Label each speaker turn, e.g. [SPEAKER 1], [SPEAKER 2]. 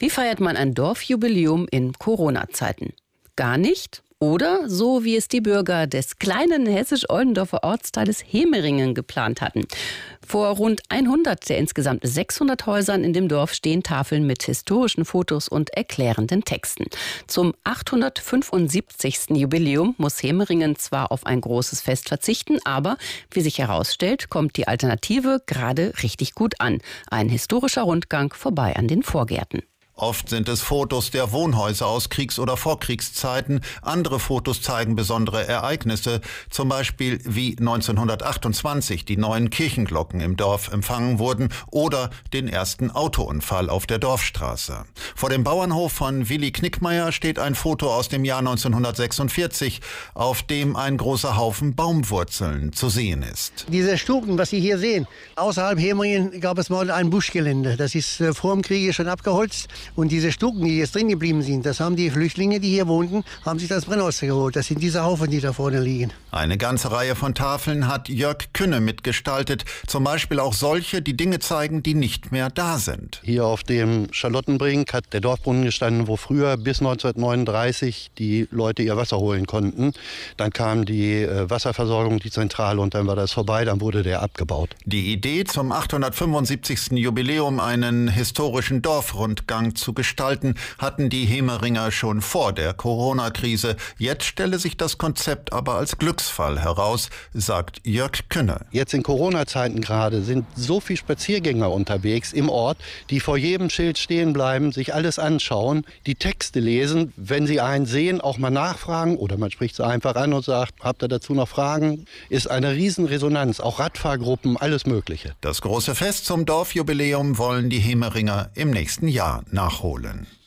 [SPEAKER 1] Wie feiert man ein Dorfjubiläum in Corona-Zeiten? Gar nicht? Oder so, wie es die Bürger des kleinen hessisch-Oldendorfer Ortsteiles Hemeringen geplant hatten. Vor rund 100 der insgesamt 600 Häusern in dem Dorf stehen Tafeln mit historischen Fotos und erklärenden Texten. Zum 875. Jubiläum muss Hemeringen zwar auf ein großes Fest verzichten, aber wie sich herausstellt, kommt die Alternative gerade richtig gut an. Ein historischer Rundgang vorbei an den Vorgärten.
[SPEAKER 2] Oft sind es Fotos der Wohnhäuser aus Kriegs- oder Vorkriegszeiten. Andere Fotos zeigen besondere Ereignisse, zum Beispiel wie 1928 die neuen Kirchenglocken im Dorf empfangen wurden oder den ersten Autounfall auf der Dorfstraße. Vor dem Bauernhof von Willi Knickmeier steht ein Foto aus dem Jahr 1946, auf dem ein großer Haufen Baumwurzeln zu sehen ist.
[SPEAKER 3] Diese Stuken, was Sie hier sehen, außerhalb Hemeringen gab es mal ein Buschgelände. Das ist vor dem Krieg schon abgeholzt. Und diese Stuken, die jetzt drin geblieben sind, das haben die Flüchtlinge, die hier wohnten, haben sich das Brennholz geholt. Das sind diese Haufen, die da vorne liegen.
[SPEAKER 2] Eine ganze Reihe von Tafeln hat Jörg Künne mitgestaltet. Zum Beispiel auch solche, die Dinge zeigen, die nicht mehr da sind.
[SPEAKER 4] Hier auf dem Charlottenbrink hat der Dorfbrunnen gestanden, wo früher bis 1939 die Leute ihr Wasser holen konnten. Dann kam die Wasserversorgung, die Zentrale, und dann war das vorbei, dann wurde der abgebaut.
[SPEAKER 2] Die Idee, zum 875. Jubiläum einen historischen Dorfrundgang zu gestalten, hatten die Hemeringer schon vor der Corona-Krise. Jetzt stelle sich das Konzept aber als Glücksfall heraus, sagt Jörg Künne.
[SPEAKER 4] Jetzt in Corona-Zeiten gerade sind so viele Spaziergänger unterwegs im Ort, die vor jedem Schild stehen bleiben, sich alles anschauen, die Texte lesen, wenn sie einen sehen, auch mal nachfragen oder man spricht sie einfach an und sagt, habt ihr dazu noch Fragen? Ist eine Riesenresonanz, auch Radfahrgruppen, alles Mögliche.
[SPEAKER 2] Das große Fest zum Dorfjubiläum wollen die Hemeringer im nächsten Jahr nachholen.